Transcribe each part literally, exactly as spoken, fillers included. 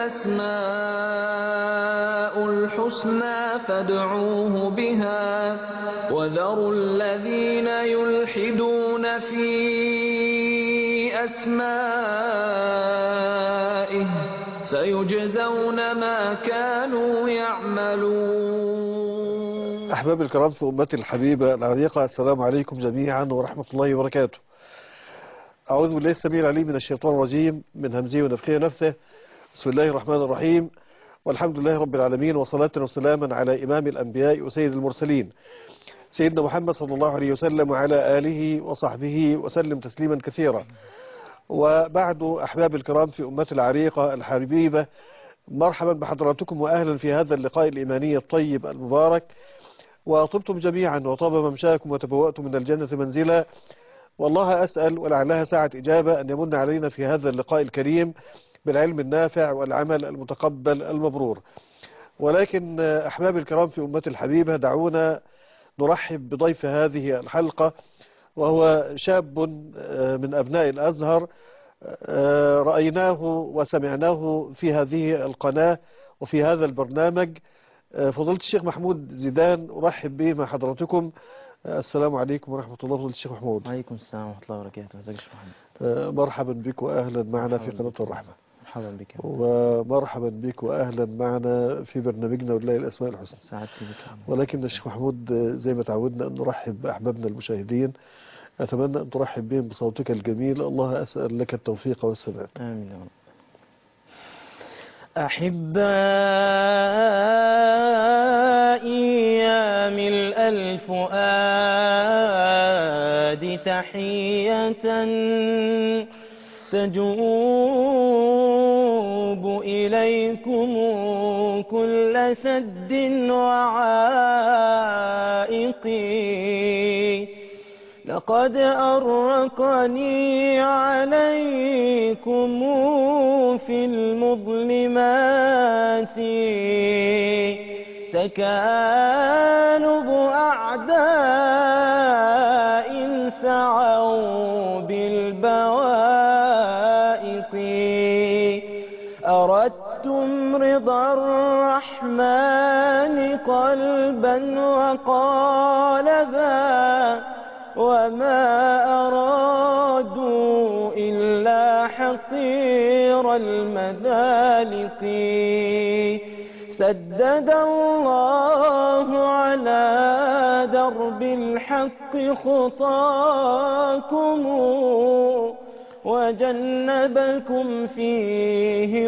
الأسماء الحسنى فادعوه بها وذروا الذين يلحدون في أسمائه سيجزون ما كانوا يعملون. أحباب الكرام في أمتي الحبيبة العريقة، السلام عليكم جميعا ورحمة الله وبركاته. أعوذ بالله السميع العليم من الشيطان الرجيم من همزه ونفخه ونفثه. بسم الله الرحمن الرحيم، والحمد لله رب العالمين، وصلاة وسلاما على إمام الأنبياء وسيد المرسلين سيدنا محمد صلى الله عليه وسلم وعلى آله وصحبه وسلم تسليما كثيرا. وبعد أحباب الكرام في أمتي العريقة الحبيبة، مرحبا بحضراتكم وأهلا في هذا اللقاء الإيماني الطيب المبارك. وطبتم جميعا وطاب ممشاكم وتبوأتم من الجنة منزلا، والله أسأل ولعلها ساعة إجابة أن يمن علينا في هذا اللقاء الكريم بالعلم النافع والعمل المتقبل المبرور. ولكن أحباب الكرام في أمتي الحبيبة، دعونا نرحب بضيف هذه الحلقة، وهو شاب من أبناء الأزهر رأيناه وسمعناه في هذه القناة وفي هذا البرنامج. فضيلة الشيخ محمود زيدان، أرحب به مع حضراتكم. السلام عليكم ورحمة الله. فضيلة الشيخ محمود. وعليكم السلام ورحمة الله وبركاته. ازيك يا شيخ محمود؟ مرحبا بك وأهلا معنا في قناة الرحمة. مرحبا بك. ومرحبا بك وأهلا معنا في برنامجنا ولله الأسماء الحسنى. سعادتي بك. ولكن الشيخ محمود، زي ما تعودنا أن نرحب بأحبابنا المشاهدين، أتمنى أن ترحب بهم بصوتك الجميل. الله أسأل لك التوفيق والسداد. آمين يا رب. أحبائي يا ملء الفؤاد تحية تجوب إليكم كل سد وعائق. لقد أرقني عليكم في المظلمات تكالب أعداء سعوا بالبوائق. أردتم رضا الرحمن قلبا وقالبا، وما أرادوا إلا حقير المذالق. سدد الله على درب الحق خطاكم وجنبكم فيه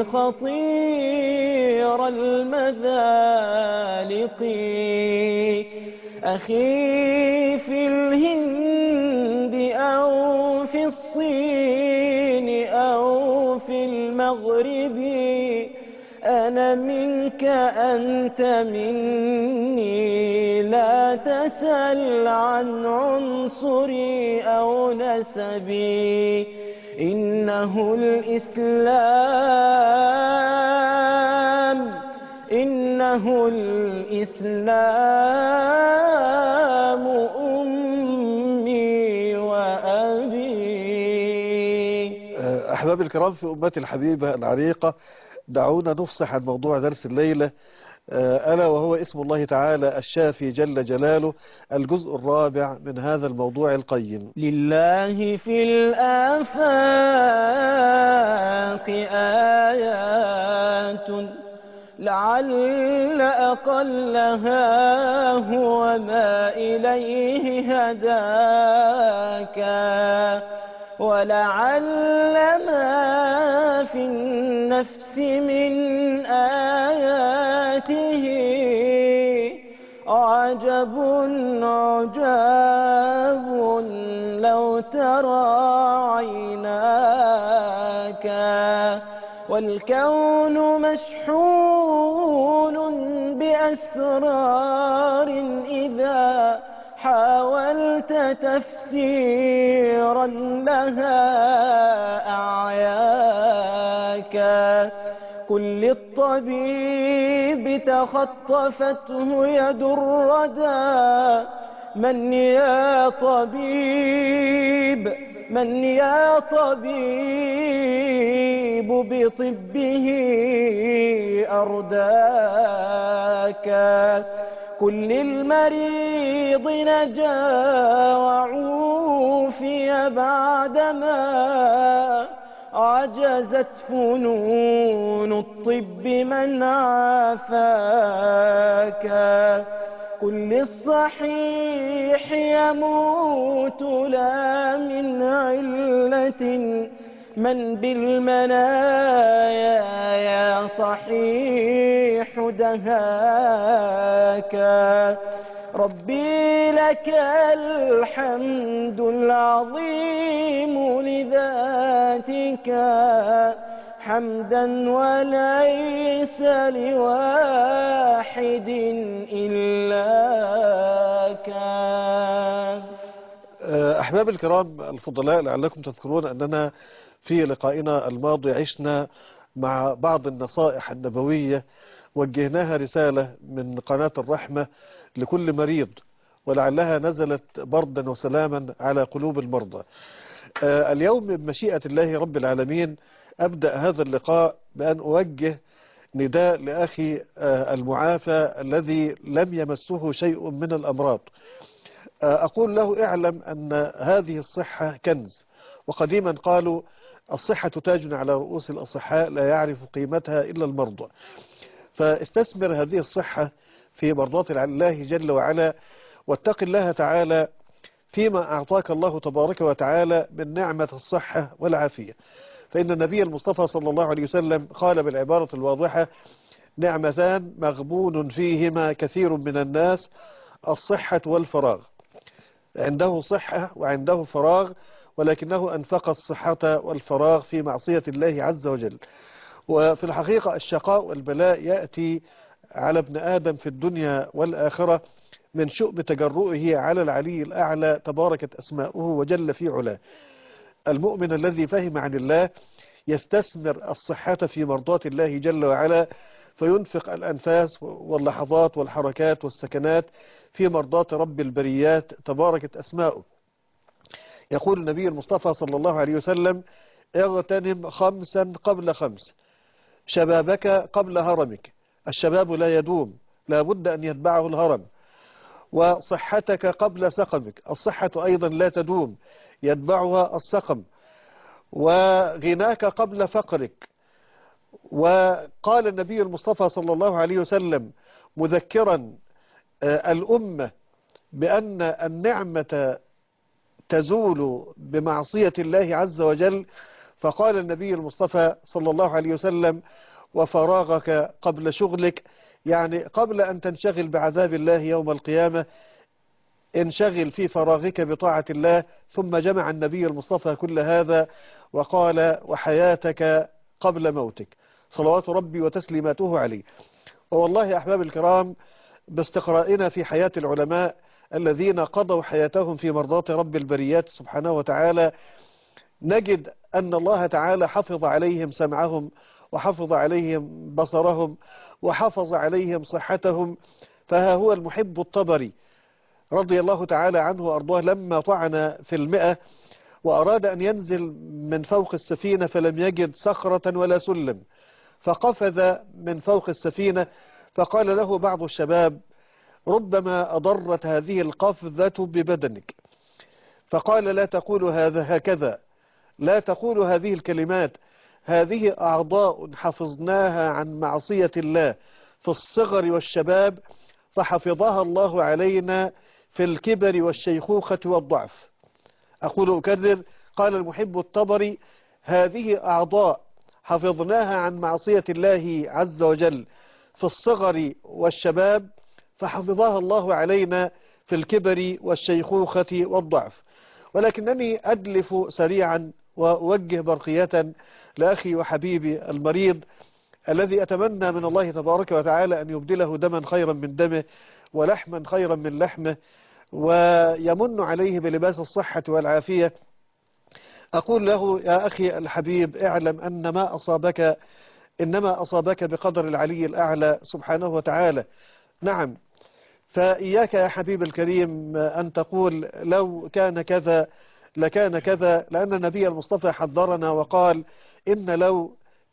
خطير المذالق. أخي في الهند أو في الصين أو في المغرب، أنا منك أنت مني، لا تسل عن عنصري أو نسبي. إنه الإسلام إنه الإسلام أمي وأبي. أحباب الكرام في أمتي الحبيبة العريقة، دعونا نفصح عن موضوع درس الليلة، ألا وهو اسم الله تعالى الشافي جل جلاله، الجزء الرابع من هذا الموضوع القيم. لله في الآفاق آيات لعل أقلها هو ما إليه هداك، ولعل ما في النفس من آياته عجب عجاب لو ترى عيناك. والكون مشحون بأسرار إذا حاولت تفسيرا لها أعياك. قل للطبيب تخطفته يد الردى، من يا طبيب من يا طبيب بطبه أرداك كل المريض نجا وعوفي بعدما عجزت فنون الطب من عافاك كل الصحيح يموت لا من علة من بالمنايا يا صحيح دهاك ربي لك الحمد العظيم لذاتك حمدا وليس لواحد إلاك. أحباب الكرام الفضلاء، لعلكم تذكرون أننا في لقائنا الماضي عشنا مع بعض النصائح النبوية وجهناها رسالة من قناة الرحمة لكل مريض، ولعلها نزلت بردا وسلاما على قلوب المرضى. اليوم بمشيئة الله رب العالمين أبدأ هذا اللقاء بأن أوجه نداء لأخي المعافى الذي لم يمسه شيء من الأمراض. أقول له اعلم أن هذه الصحة كنز، وقديما قالوا الصحة تاج على رؤوس الأصحاء لا يعرف قيمتها إلا المرضى. فاستثمر هذه الصحة في مرضاة الله جل وعلا، واتق الله تعالى فيما أعطاك الله تبارك وتعالى من نعمة الصحة والعافية. فإن النبي المصطفى صلى الله عليه وسلم قال بالعبارة الواضحة: نعمتان مغبون فيهما كثير من الناس، الصحة والفراغ. عنده صحة وعنده فراغ، ولكنه أنفق الصحة والفراغ في معصية الله عز وجل. وفي الحقيقة الشقاء والبلاء يأتي على ابن آدم في الدنيا والآخرة من شؤم تجرؤه على العلي الأعلى تباركت أسماؤه وجل في علاه. المؤمن الذي فهم عن الله يستثمر الصحة في مرضاة الله جل وعلا، فينفق الأنفاس واللحظات والحركات والسكنات في مرضاة رب البريات تباركت أسماؤه. يقول النبي المصطفى صلى الله عليه وسلم: اغتنم خمسا قبل خمس، شبابك قبل هرمك. الشباب لا يدوم، لا بد أن يتبعه الهرم. وصحتك قبل سقمك، الصحة أيضا لا تدوم، يتبعها السقم. وغناك قبل فقرك. وقال النبي المصطفى صلى الله عليه وسلم مذكرا الأمة بأن النعمة تزول بمعصية الله عز وجل، فقال النبي المصطفى صلى الله عليه وسلم: وفراغك قبل شغلك، يعني قبل أن تنشغل بعذاب الله يوم القيامة انشغل في فراغك بطاعة الله. ثم جمع النبي المصطفى كل هذا وقال: وحياتك قبل موتك، صلوات ربي وتسليماته عليه. والله يا أحباب الكرام، باستقرائنا في حياة العلماء الذين قضوا حياتهم في مرضاة رب البريات سبحانه وتعالى، نجد أن الله تعالى حفظ عليهم سمعهم، وحفظ عليهم بصرهم، وحفظ عليهم صحتهم. فها هو المحب الطبري رضي الله تعالى عنه وأرضاه لما طعن في المئة وأراد أن ينزل من فوق السفينة فلم يجد صخرة ولا سلم، فقفز من فوق السفينة، فقال له بعض الشباب: ربما أضرت هذه القفزة ببدنك. فقال: لا تقول هذا هكذا، لا تقول هذه الكلمات، هذه أعضاء حفظناها عن معصية الله في الصغر والشباب، فحفظها الله علينا في الكبر والشيخوخة والضعف. أقول أكرر، قال المحب الطبري: هذه أعضاء حفظناها عن معصية الله عز وجل في الصغر والشباب، فحفظها الله علينا في الكبر والشيخوخة والضعف. ولكنني أدلف سريعا وأوجه برقية لأخي وحبيبي المريض الذي أتمنى من الله تبارك وتعالى أن يبدله دما خيرا من دمه ولحما خيرا من لحمه، ويمن عليه بلباس الصحة والعافية. أقول له: يا أخي الحبيب، اعلم أن ما أصابك إنما أصابك بقدر العلي الأعلى سبحانه وتعالى. نعم، فإياك يا حبيب الكريم أن تقول لو كان كذا لكان كذا، لأن النبي المصطفى حذرنا وقال: إن لو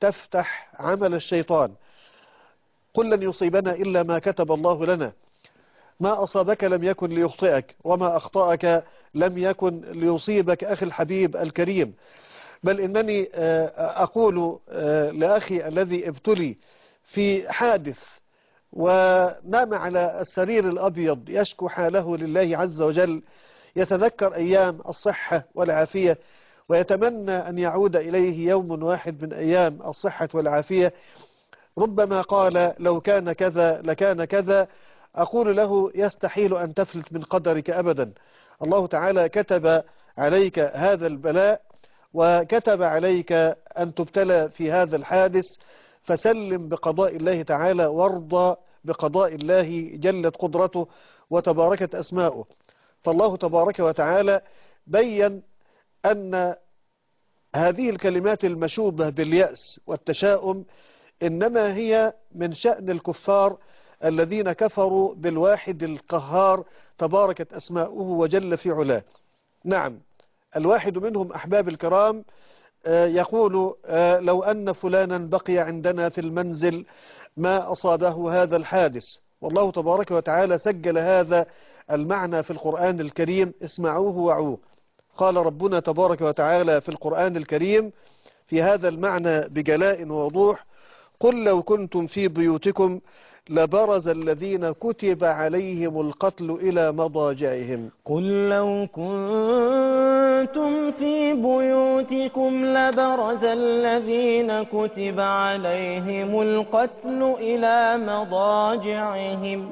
تفتح عمل الشيطان. قل لن يصيبنا إلا ما كتب الله لنا، ما أصابك لم يكن ليخطئك، وما أخطأك لم يكن ليصيبك أخي الحبيب الكريم. بل إنني أقول لأخي الذي ابتلي في حادث ونام على السرير الأبيض يشكو حاله لله عز وجل، يتذكر أيام الصحة والعافية ويتمنى أن يعود إليه يوم واحد من أيام الصحة والعافية، ربما قال لو كان كذا لكان كذا. أقول له يستحيل أن تفلت من قدرك أبدا. الله تعالى كتب عليك هذا البلاء وكتب عليك أن تبتلى في هذا الحادث، فسلم بقضاء الله تعالى وارضى بقضاء الله جلت قدرته وتباركت أسماؤه. فالله تبارك وتعالى بيّن أن هذه الكلمات المشوبة باليأس والتشاؤم إنما هي من شأن الكفار الذين كفروا بالواحد القهار تباركت أسماؤه وجل في علاه. نعم، الواحد منهم أحباب الكرام يقول لو أن فلانا بقي عندنا في المنزل ما أصابه هذا الحادث. والله تبارك وتعالى سجل هذا المعنى في القرآن الكريم، اسمعوه وعوه. قال ربنا تبارك وتعالى في القرآن الكريم في هذا المعنى بجلاء ووضوح: قل لو كنتم في بيوتكم لبرز الذين كتب عليهم القتل إلى مضاجعهم. قل لو كنتم في بيوتكم لبرز الذين كتب عليهم القتل إلى مضاجعهم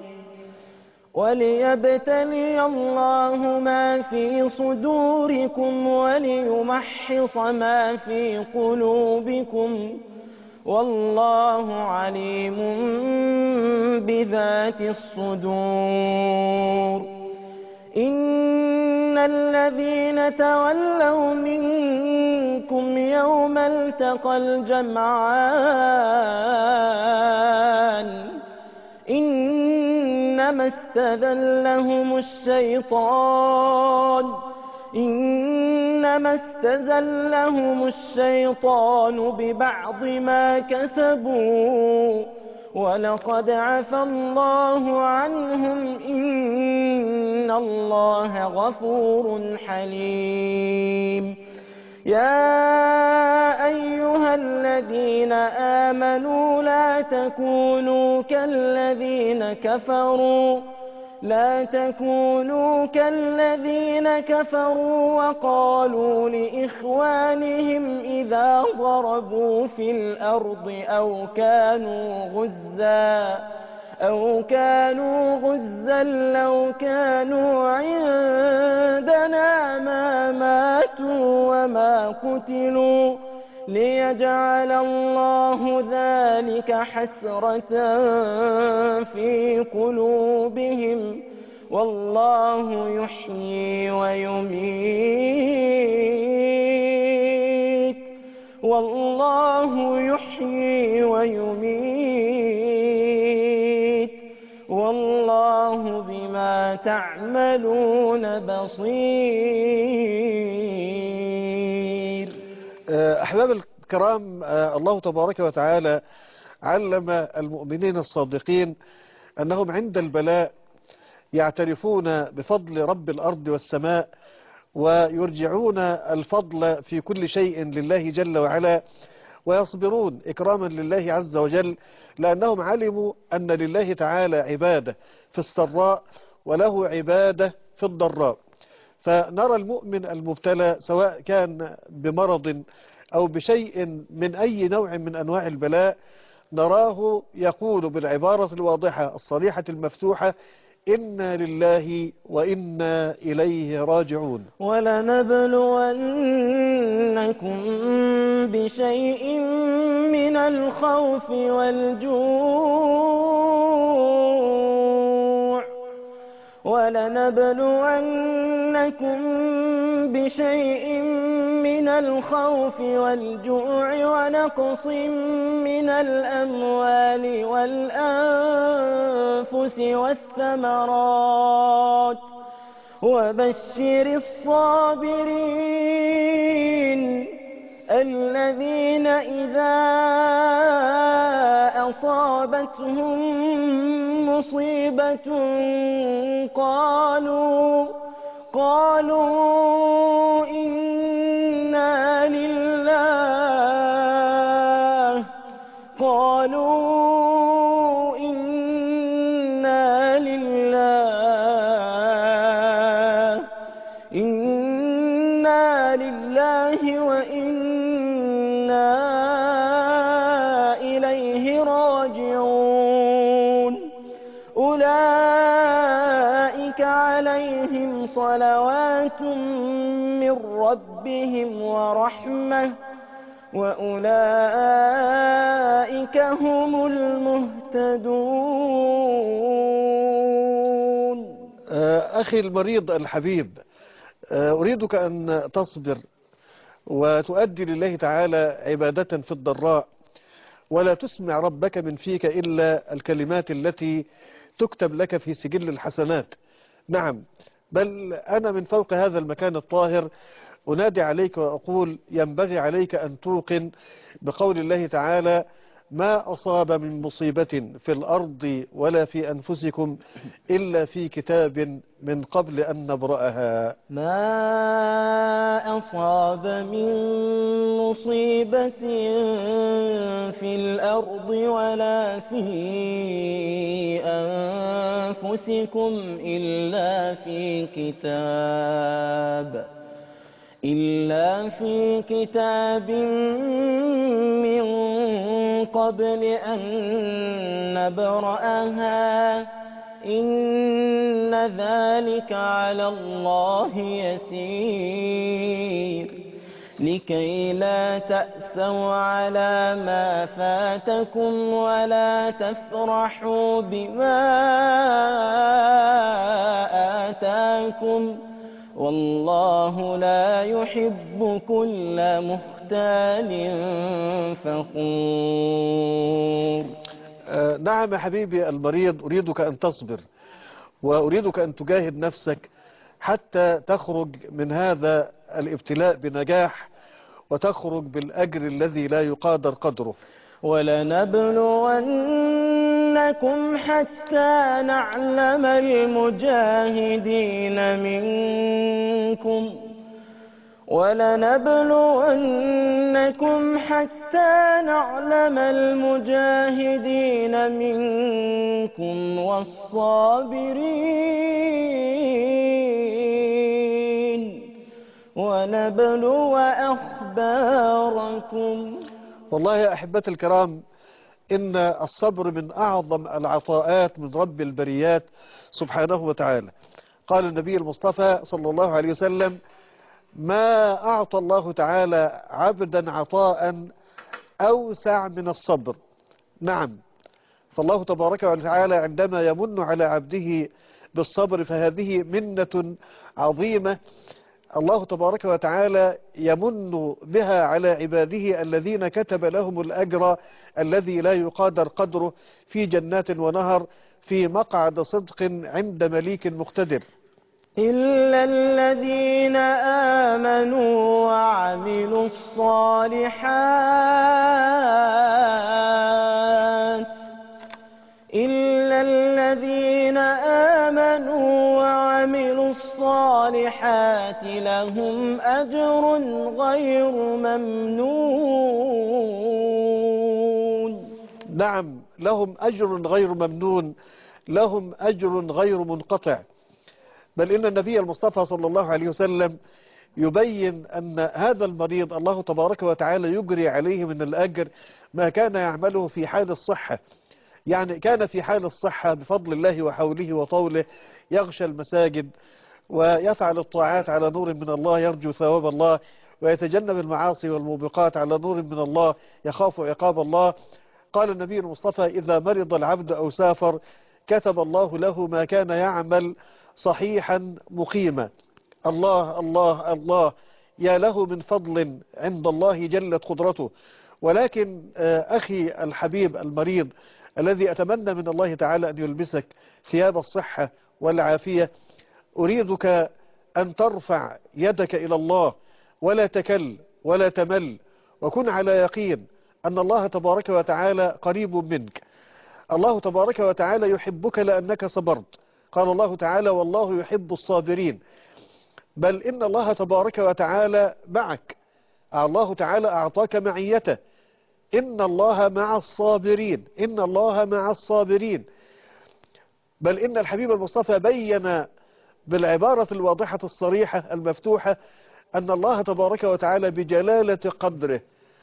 وليبتلي الله ما في صدوركم وليمحص ما في قلوبكم والله عليم بذات الصدور. إن الذين تولوا منكم يوم التقى الجمعان إنما استذلهم الشيطان إنما استزلهم الشيطان ببعض ما كسبوا ولقد عفى الله عنهم إن الله غفور حليم. يا أيها الذين آمنوا لا تكونوا كالذين كفروا لا تكونوا كالذين كفروا وقالوا لإخوانهم إذا ضربوا في الأرض أو كانوا غزا أو كانوا غزا لو كانوا عندنا ما ماتوا وما قتلوا ليجعل الله ذلك حسرة في قلوبهم والله يحيي ويميت والله يحيي ويميت والله بما تعملون بصير. أحباب الكرام، الله تبارك وتعالى علم المؤمنين الصادقين أنهم عند البلاء يعترفون بفضل رب الأرض والسماء ويرجعون الفضل في كل شيء لله جل وعلا ويصبرون إكراما لله عز وجل، لأنهم علموا أن لله تعالى عبادة في السراء وله عبادة في الضراء. فنرى المؤمن المبتلى سواء كان بمرض أو بشيء من أي نوع من أنواع البلاء، نراه يقول بالعبارة الواضحة الصريحة المفتوحة: إنا لله وإنا إليه راجعون. ولنبلونكم بشيء من الخوف والجوع ولنبلونكم بشيء من الخوف والجوع ونقص من الأموال والأنفس والثمرات وبشر الصابرين الذين إذا أصابتهم مصيبة قالوا قالوا إنا لله قالوا إنا لله إنا لله وإنا إليه راجعون أولئك عليهم صلوات من ربهم ورحمة وأولئك هم المهتدون. أخي المريض الحبيب، أريدك أن تصبر وتؤدي لله تعالى عبادة في الضراء، ولا تسمع ربك من فيك إلا الكلمات التي تكتب لك في سجل الحسنات. نعم، بل أنا من فوق هذا المكان الطاهر أنادي عليك وأقول ينبغي عليك أن توقن بقول الله تعالى: ما أصاب من مصيبة في الأرض ولا في أنفسكم إلا في كتاب من قبل أن نبرأها. ما أصاب من مصيبة في الأرض ولا في أنفسكم إلا في كتاب إلا في كتاب من قبل أن نبرأها إن ذلك على الله يسير لكي لا تأسوا على ما فاتكم ولا تفرحوا بما آتاكم والله لا يحب كل مختال فخور. آه نعم يا حبيبي المريض، أريدك أن تصبر وأريدك أن تجاهد نفسك حتى تخرج من هذا الابتلاء بنجاح وتخرج بالأجر الذي لا يقادر قدره. ولنبلونكم حتى نعلم المجاهدين منكم ولنبلونكم حتى نعلم المجاهدين منكم والصابرين ونبلو أخباركم. والله يا أحبتي الكرام، إن الصبر من أعظم العطاءات من رب البريات سبحانه وتعالى. قال النبي المصطفى صلى الله عليه وسلم: ما أعطى الله تعالى عبدا عطاء أوسع من الصبر. نعم، فالله تبارك وتعالى عندما يمن على عبده بالصبر فهذه منة عظيمة الله تبارك وتعالى يمن بها على عباده الذين كتب لهم الأجر الذي لا يقادر قدره في جنات ونهر في مقعد صدق عند مليك مقتدر. إلا الذين آمنوا وعملوا الصالحات إلا الذين آمنوا وعملوا الصالحات لهم أجر غير ممنون. نعم، لهم أجر غير ممنون، لهم أجر غير منقطع. بل إن النبي المصطفى صلى الله عليه وسلم يبين أن هذا المريض الله تبارك وتعالى يجري عليه من الأجر ما كان يعمله في حال الصحة. يعني كان في حال الصحة بفضل الله وحوله وطوله يغشى المساجد ويفعل الطاعات على نور من الله يرجو ثواب الله، ويتجنب المعاصي والموبقات على نور من الله يخاف عقاب الله. قال النبي المصطفى: إذا مرض العبد أو سافر كتب الله له ما كان يعمل صحيحا مقيما. الله الله الله، يا له من فضل عند الله جلت قدرته. ولكن أخي الحبيب المريض الذي أتمنى من الله تعالى أن يلبسك ثياب الصحة والعافية، أريدك أن ترفع يدك إلى الله ولا تكل ولا تمل وكن على يقين أن الله تبارك وتعالى قريب منك. الله تبارك وتعالى يحبك لأنك صبرت. قال الله تعالى: والله يحب الصابرين. بل إن الله تبارك وتعالى معك. الله تعالى أعطاك معيته. إن الله مع الصابرين، إن الله مع الصابرين. بل إن الحبيب المصطفى بين بالعبارة الواضحة الصريحة المفتوحة أن الله تبارك وتعالى بجلالة قدره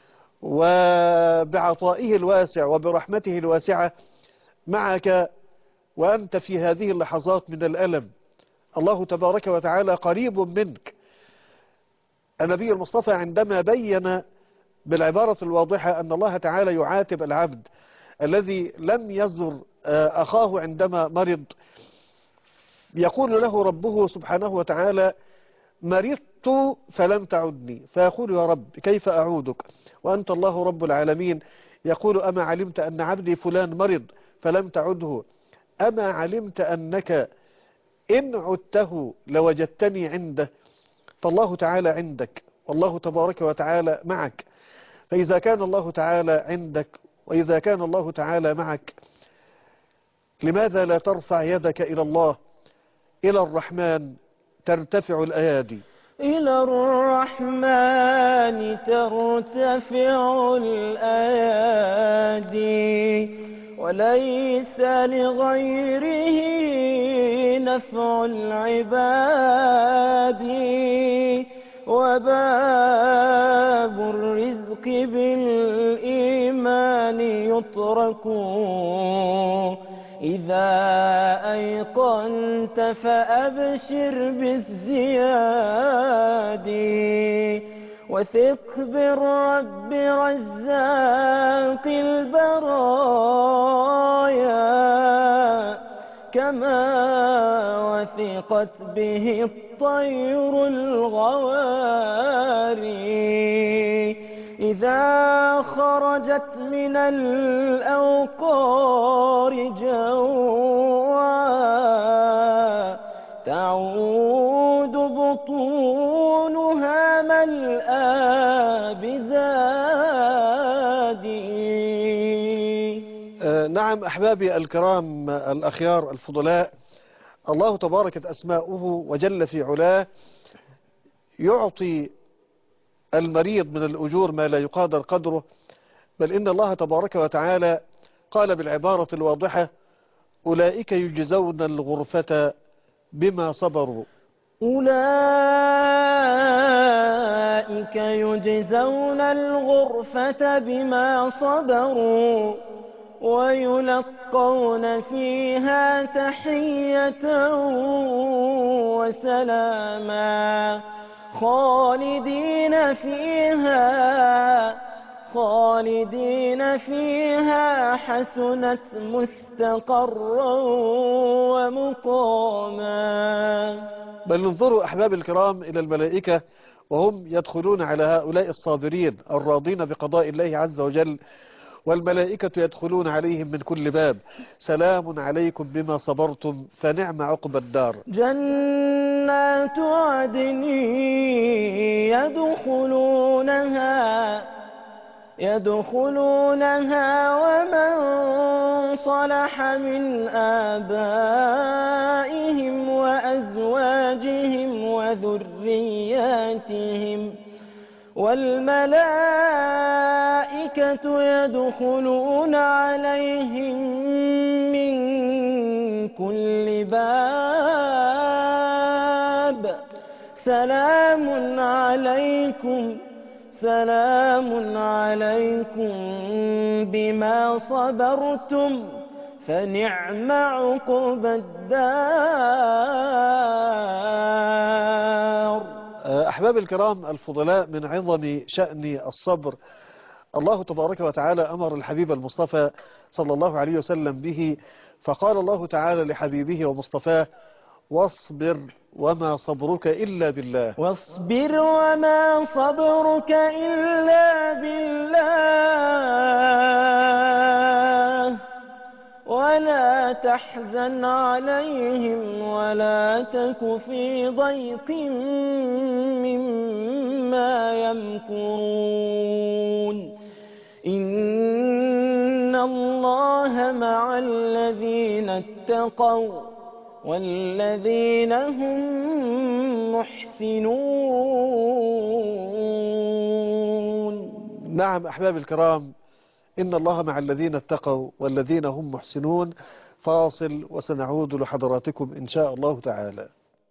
وبعطائه الواسع وبرحمته الواسعة معك وأنت في هذه اللحظات من الألم. الله تبارك وتعالى قريب منك. النبي المصطفى عندما بين بالعبارة الواضحة أن الله تعالى يعاتب العبد الذي لم يزر أخاه عندما مرض، يقول له ربه سبحانه وتعالى: مرضت فلم تعدني، فيقول: يا رب كيف أعودك وأنت الله رب العالمين؟ يقول: أما علمت أن عبدي فلان مرض فلم تعده؟ أما علمت أنك إن عدته لوجدتني عنده؟ فالله تعالى عندك، والله تبارك وتعالى معك. فإذا كان الله تعالى عندك وإذا كان الله تعالى معك، لماذا لا ترفع يدك إلى الله، إلى الرحمن ترتفع الأيادي؟ إلى الرحمن ترتفع الأيادي، وليس لغيره نفع العباد، وباب الرزق بالإيمان يطرق، إذا أيقنت فأبشر بالزياد، وثق بالرب رزاق البرايا، كما وثقت به الطير الغواري، إذا خرجت من الأوقار جوعا، تعود بطونها ملأى بزادي. آه نعم أحبابي الكرام الأخيار الفضلاء، الله تباركت أسماؤه وجل في علاه يعطي المريض من الأجور ما لا يقادر قدره. بل إن الله تبارك وتعالى قال بالعبارة الواضحة: أولئك يجزون الغرفة بما صبروا. أولئك يجزون الغرفة بما صبروا، ويلقون فيها تحية وسلاما، خالدين فيها خالدين فيها، حسنت مستقرا ومقاما. بل انظروا أحباب الكرام إلى الملائكة وهم يدخلون على هؤلاء الصابرين الراضين بقضاء الله عز وجل، والملائكة يدخلون عليهم من كل باب: سلام عليكم بما صبرتم فنعم عقبى الدار. جنات عدن يدخلونها يدخلونها ومن صلح من آبائهم وأزواجهم وذرياتهم، والملائكة يدخلون عليهم من كل باب، سلام عليكم سلام عليكم بما صبرتم فنعم عقبى الدار. أحباب الكرام الفضلاء، من عظم شأن الصبر الله تبارك وتعالى أمر الحبيب المصطفى صلى الله عليه وسلم به، فقال الله تعالى لحبيبه ومصطفاه: واصبر وما صبرك إلا بالله. واصبر وما صبرك إلا بالله، ولا تحزن عليهم ولا تك في ضيق مما ما يمكرون إن الله مع الذين اتقوا والذين هم محسنون. نعم أحباب الكرام، إن الله مع الذين اتقوا والذين هم محسنون. فاصل وسنعود لحضراتكم إن شاء الله تعالى.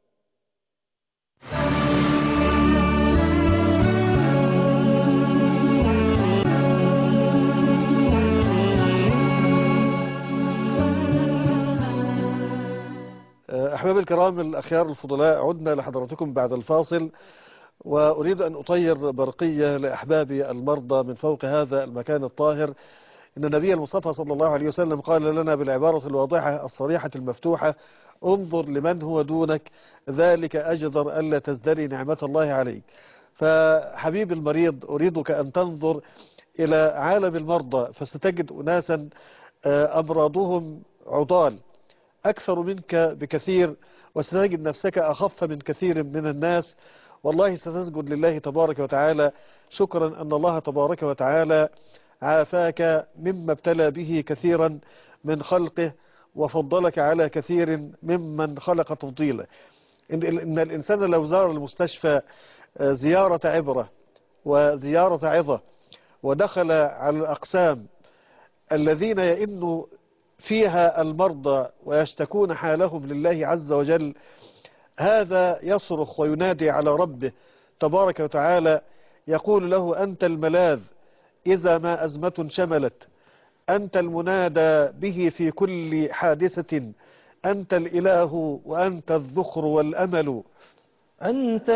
أحباب الكرام الأخيار الفضلاء، عدنا لحضراتكم بعد الفاصل، وأريد أن أطير برقية لأحبابي المرضى من فوق هذا المكان الطاهر. إن النبي المصطفى صلى الله عليه وسلم قال لنا بالعبارة الواضحة الصريحة المفتوحة: انظر لمن هو دونك، ذلك أجدر ألا تزدري نعمة الله عليك. فحبيب المريض، أريدك أن تنظر إلى عالم المرضى، فستجد أناسا أمراضهم عضال أكثر منك بكثير، وستجد نفسك أخف من كثير من الناس. والله ستسجد لله تبارك وتعالى شكرا أن الله تبارك وتعالى عافاك مما ابتلى به كثيرا من خلقه، وفضلك على كثير ممن خلق تفضيلا. إن الإنسان لو زار المستشفى زيارة عبرة وزيارة عظة، ودخل على الأقسام الذين يئن فيها المرضى ويشتكون حالهم لله عز وجل، هذا يصرخ وينادي على ربه تبارك وتعالى، يقول له: أنت الملاذ إذا ما أزمة شملت، أنت المنادى به في كل حادثة، أنت الإله وأنت الذخر والأمل. أنت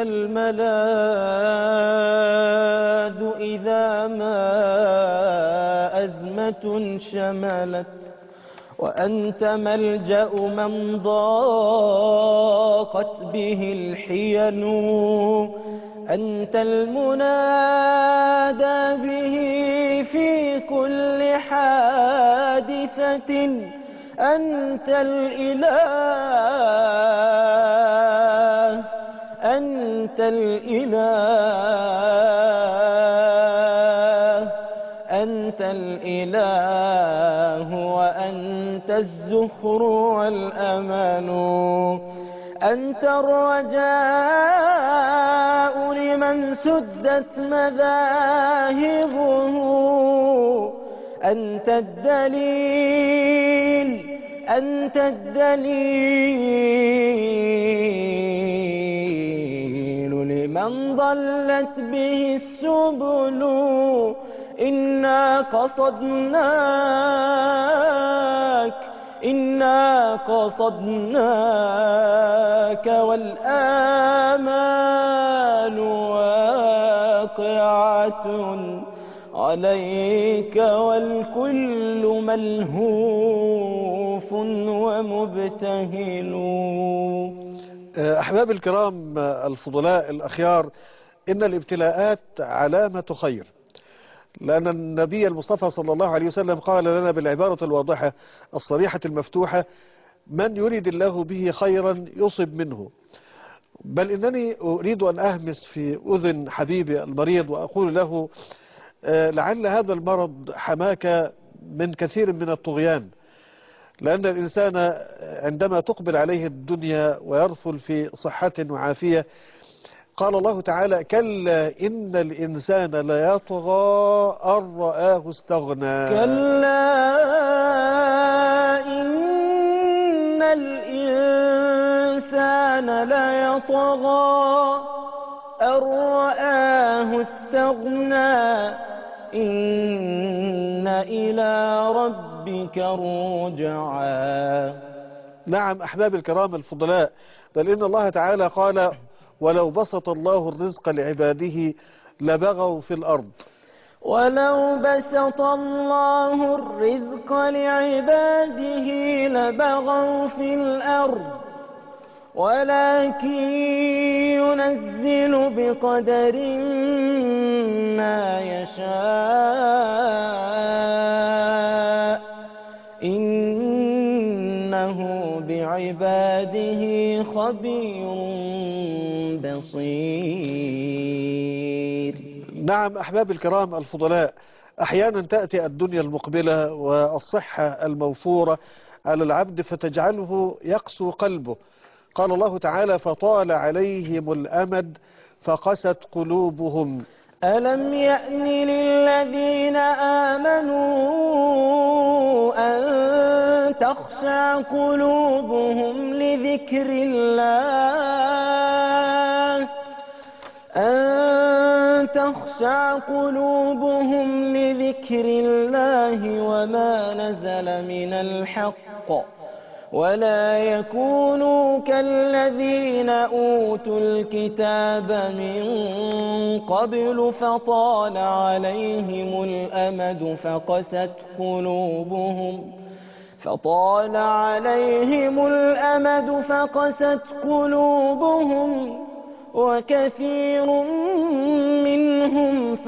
الملاذ إذا ما أزمة شملت، وأنت ملجأ من ضاقت به الحيل، أنت المنادى به في كل حادثة، أنت الإله أنت الإله أنت الإله وأنت الزخر والأمل، أنت الرجاء لمن سدت مذاهبه، أنت الدليل أنت الدليل لمن ضلت به السبل، إنا قصدناك إنا قصدناك والآمال واقعة عليك، والكل ملهوف ومبتهل. أحباب الكرام الفضلاء الأخيار، إن الابتلاءات علامة خير، لأن النبي المصطفى صلى الله عليه وسلم قال لنا بالعبارة الواضحة الصريحة المفتوحة: من يريد الله به خيرا يصب منه. بل إنني أريد أن أهمس في أذن حبيبي المريض وأقول له: لعل هذا المرض حماك من كثير من الطغيان، لأن الإنسان عندما تقبل عليه الدنيا ويرثل في صحة وعافية، قال الله تعالى: كلا إن الإنسان ليطغى أن رآه استغنى. كلا إن الإنسان ليطغى أن رآه استغنى، إن إلى ربك رجعا. نعم أحباب الكرام الفضلاء، بل إن الله تعالى قال: ولو بسط الله الرزق لعباده لبغوا في الأرض. ولو بسط الله الرزق لعباده لبغوا في الأرض، ولكن ينزل بقدر ما يشاء، إنه بعباده خبير بصير. نعم أحباب الكرام الفضلاء، أحيانا تأتي الدنيا المقبلة والصحة الموفورة على العبد فتجعله يقسو قلبه. قال الله تعالى: فطال عليهم الأمد فقست قلوبهم. ألم يأن للذين آمنوا أن تخشع قلوبهم لذكر الله أن تخشع قلوبهم لذكر الله وما نزل من الحق ولا يكونوا كالذين أوتوا الكتاب من قبل فطال عليهم الأمد فقست قلوبهم فطال عليهم الأمد فقست قلوبهم وكثير منهم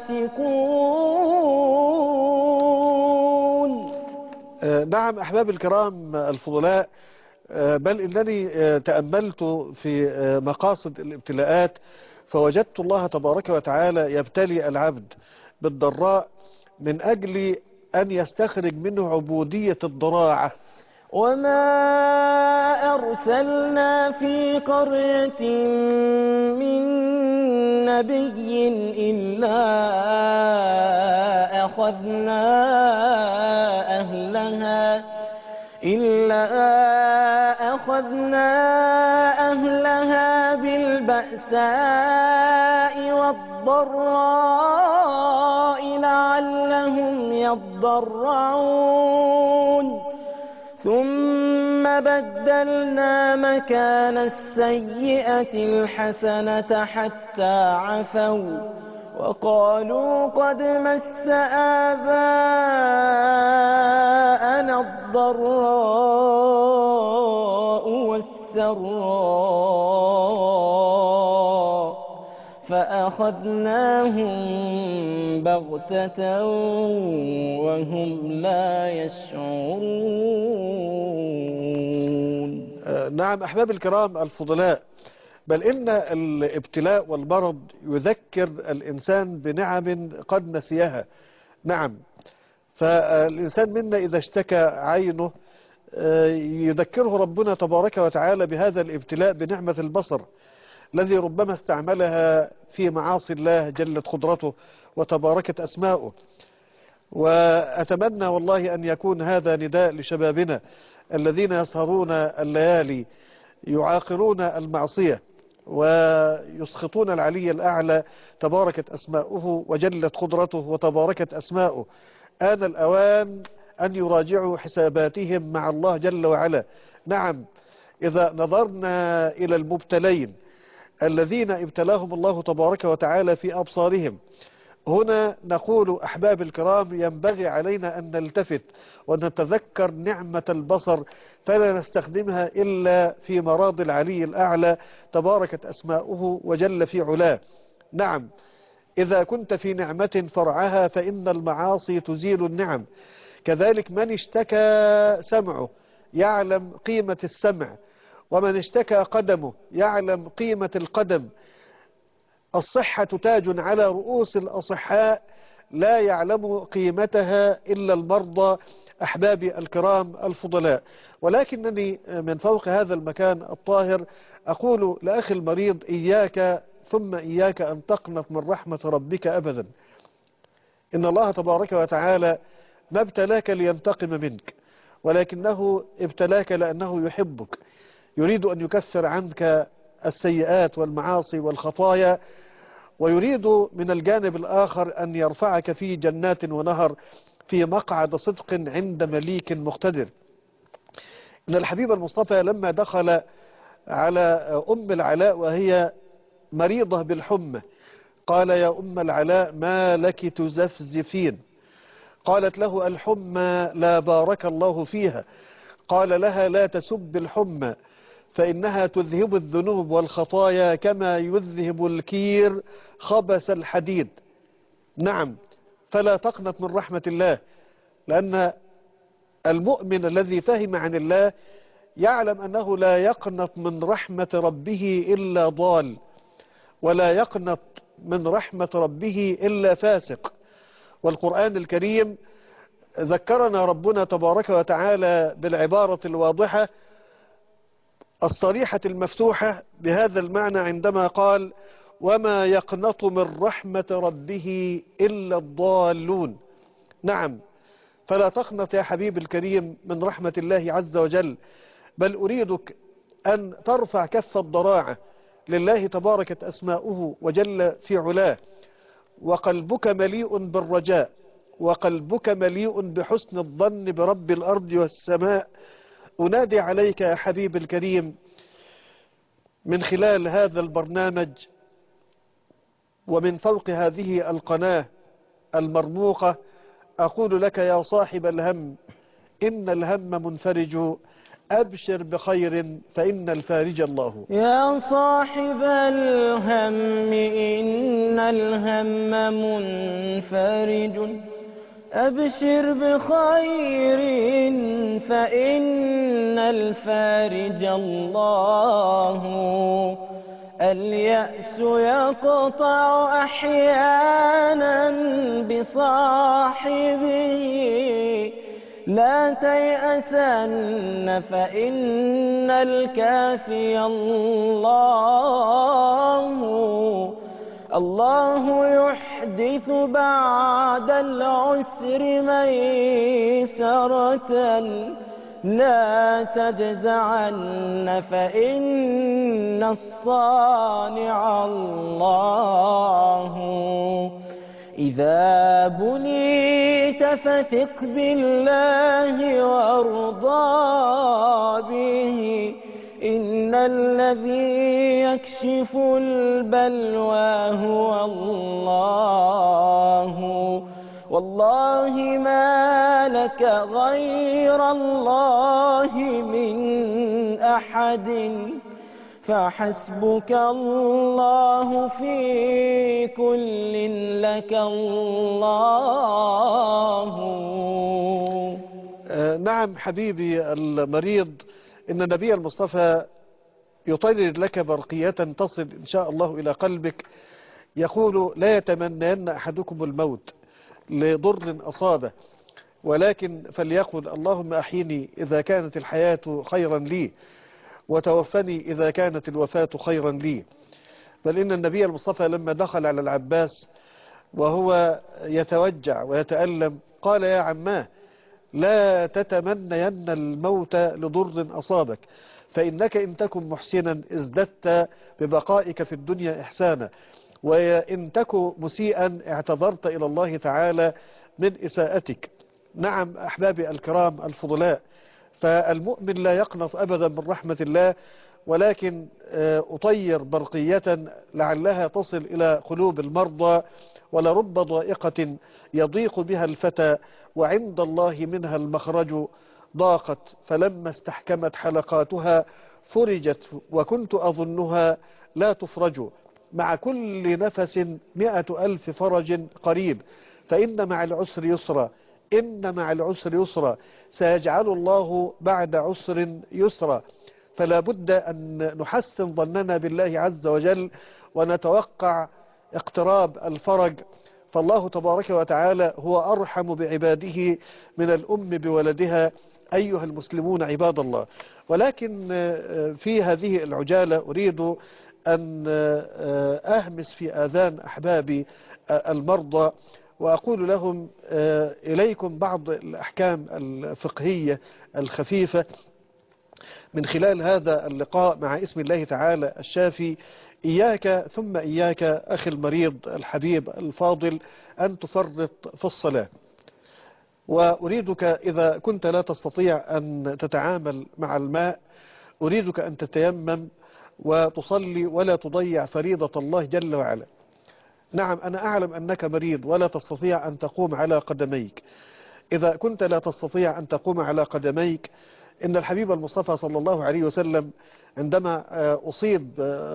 فاسقون. نعم أحباب الكرام الفضلاء، بل إنني تأملت في مقاصد الابتلاءات فوجدت الله تبارك وتعالى يبتلي العبد بالضراء من أجل أن يستخرج منه عبودية الضراعة. وما أرسلنا في قرية من نبي إلا أخذنا أهلها إلا أخذنا أهلها بالبأساء والضراء لعلهم يضرعون ثم بدلنا مكان السيئة الحسنة حتى عفوا وقالوا قد مس آباءنا الضراء والسراء فأخذناهم بغتة وهم لا يشعرون. نعم أحباب الكرام الفضلاء، بل إن الابتلاء والمرض يذكر الإنسان بنعم قد نسيها. نعم، فالإنسان منا إذا اشتكى عينه يذكره ربنا تبارك وتعالى بهذا الابتلاء بنعمة البصر الذي ربما استعملها في معاصي الله جلت قدرته وتباركت أسماؤه. وأتمنى والله أن يكون هذا نداء لشبابنا الذين يسهرون الليالي يعاقرون المعصية ويسخطون العلي الأعلى تباركت أسماؤه وجلت قدرته وتباركت أسماؤه. آن الأوان أن يراجعوا حساباتهم مع الله جل وعلا. نعم، إذا نظرنا إلى المبتلين الذين ابتلاهم الله تبارك وتعالى في أبصارهم، هنا نقول أحباب الكرام ينبغي علينا أن نلتفت ونتذكر نعمة البصر فلا نستخدمها إلا في مراضي العلي الأعلى تباركت أسماؤه وجل في علاه. نعم، إذا كنت في نعمة فرعها فإن المعاصي تزيل النعم. كذلك من اشتكى سمعه يعلم قيمة السمع، ومن اشتكى قدمه يعلم قيمة القدم. الصحة تاج على رؤوس الأصحاء لا يعلم قيمتها إلا المرضى أحبابي الكرام الفضلاء. ولكنني من فوق هذا المكان الطاهر أقول لأخي المريض: إياك ثم إياك أن تقنط من رحمة ربك أبدا. إن الله تبارك وتعالى ما ابتلاك لينتقم منك، ولكنه ابتلاك لأنه يحبك، يريد أن يكفر عنك السيئات والمعاصي والخطايا، ويريد من الجانب الآخر أن يرفعك في جنات ونهر في مقعد صدق عند مليك مقتدر. إن الحبيب المصطفى لما دخل على أم العلاء وهي مريضة بالحمى قال: يا أم العلاء ما لك تزفزفين؟ قالت له: الحمى لا بارك الله فيها. قال لها: لا تسب الحمى فإنها تذهب الذنوب والخطايا كما يذهب الكير خبث الحديد. نعم، فلا تقنط من رحمة الله، لأن المؤمن الذي فهم عن الله يعلم أنه لا يقنط من رحمة ربه إلا ضال، ولا يقنط من رحمة ربه إلا فاسق. والقرآن الكريم ذكرنا ربنا تبارك وتعالى بالعبارة الواضحة الصريحة المفتوحة بهذا المعنى عندما قال وما يقنط من رحمة ربه إلا الضالون. نعم، فلا تقنط يا حبيب الكريم من رحمة الله عز وجل، بل أريدك أن ترفع كف الضراعة لله تباركت أسماؤه وجل في علاه، وقلبك مليء بالرجاء، وقلبك مليء بحسن الظن برب الأرض والسماء. أنادي عليك يا حبيب الكريم من خلال هذا البرنامج ومن فوق هذه القناة المرموقة، أقول لك يا صاحب الهم إن الهم منفرج، أبشر بخير فإن الفارج الله. يا صاحب الهم إن الهم منفرج، أبشر بخير فإن الفارج الله. اليأس يقطع أحيانا بصاحبه، لا تيأسن فإن الكافي الله. الله يحدث بعد العسر ميسرة، لا تجزعن فإن الصانع الله. إذا بليت فثق بالله وارضى به، إن الذي يكشف البلوى هو الله. والله ما لك غير الله من أحد، فحسبك الله في كل لك الله. آه نعم حبيبي المريض، إن النبي المصطفى يطرد لك برقية تصل إن شاء الله إلى قلبك، يقول لا يتمنين أحدكم الموت لضر أصابه، ولكن فليقل اللهم أحيني إذا كانت الحياة خيرا لي، وتوفني إذا كانت الوفاة خيرا لي. بل إن النبي المصطفى لما دخل على العباس وهو يتوجع ويتألم قال يا عماه لا تتمنين الموت لضر أصابك، فإنك إن تكن محسنا ازددت ببقائك في الدنيا إحسانا، وإن تكن مسيئا اعتذرت إلى الله تعالى من إساءتك. نعم أحبابي الكرام الفضلاء، فالمؤمن لا يقنط أبدا من رحمة الله، ولكن أطير برقية لعلها تصل إلى قلوب المرضى، ولرب ضائقة يضيق بها الفتى وعند الله منها المخرج، ضاقت فلما استحكمت حلقاتها فرجت وكنت أظنها لا تفرج. مع كل نفس مئة ألف فرج قريب، فإن مع العسر يسرا، إن مع العسر يسرا، سيجعل الله بعد عسر يسرا. فلا بد أن نحسن ظننا بالله عز وجل ونتوقع اقتراب الفرج، فالله تبارك وتعالى هو أرحم بعباده من الأم بولدها أيها المسلمون عباد الله. ولكن في هذه العجالة أريد أن أهمس في آذان أحبابي المرضى وأقول لهم إليكم بعض الأحكام الفقهية الخفيفة من خلال هذا اللقاء مع اسم الله تعالى الشافي. إياك ثم إياك أخي المريض الحبيب الفاضل أن تفرط في الصلاة، وأريدك إذا كنت لا تستطيع أن تتعامل مع الماء أريدك أن تتيمم وتصلي ولا تضيع فريضة الله جل وعلا. نعم أنا أعلم أنك مريض ولا تستطيع أن تقوم على قدميك، إذا كنت لا تستطيع أن تقوم على قدميك إن الحبيب المصطفى صلى الله عليه وسلم عندما أصيب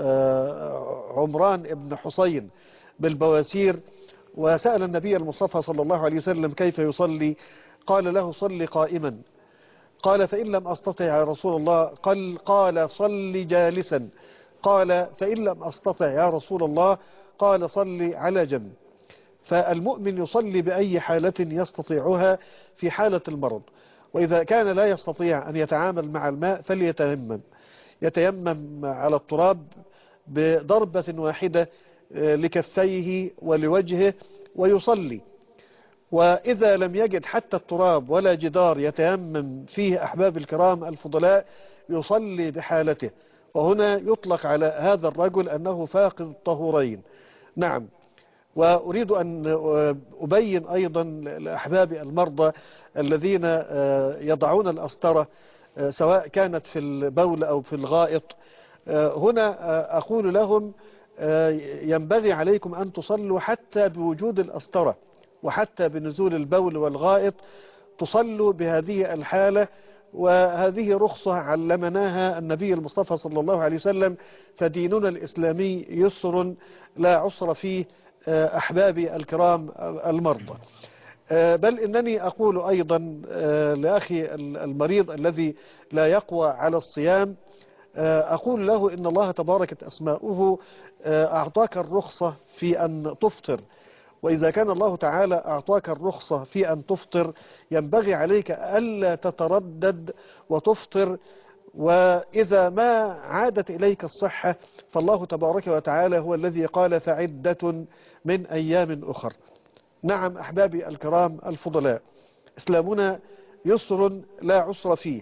عمران ابن حسين بالبواسير وسأل النبي المصطفى صلى الله عليه وسلم كيف يصلي، قال له صل قائما، قال فإن لم أستطع يا رسول الله، قال, قال صل جالسا، قال فإن لم أستطع يا رسول الله، قال صلي على جنب. فالمؤمن يصلي بأي حالة يستطيعها في حالة المرض، وإذا كان لا يستطيع أن يتعامل مع الماء فليتيمم، يتيمم على التراب بضربة واحدة لكفيه ولوجهه ويصلي. وإذا لم يجد حتى التراب ولا جدار يتيمم فيه أحباب الكرام الفضلاء يصلي بحالته، وهنا يطلق على هذا الرجل أنه فاقد الطهورين. نعم. وأريد أن أبين أيضا لأحباب المرضى الذين يضعون الأسطرة سواء كانت في البول أو في الغائط، هنا أقول لهم ينبغي عليكم أن تصلوا حتى بوجود الأسطرة، وحتى بنزول البول والغائط تصلوا بهذه الحالة. وهذه رخصة علمناها النبي المصطفى صلى الله عليه وسلم، فديننا الإسلامي يسر لا عسر فيه أحبابي الكرام المرضى. بل إنني أقول أيضا لأخي المريض الذي لا يقوى على الصيام، أقول له إن الله تباركت أسماؤه أعطاك الرخصة في أن تفطر، وإذا كان الله تعالى أعطاك الرخصة في أن تفطر ينبغي عليك ألا تتردد وتفطر. وإذا ما عادت إليك الصحة فالله تبارك وتعالى هو الذي قال فعدة من أيام أخر. نعم أحبابي الكرام الفضلاء، إسلامنا يسر لا عسر فيه.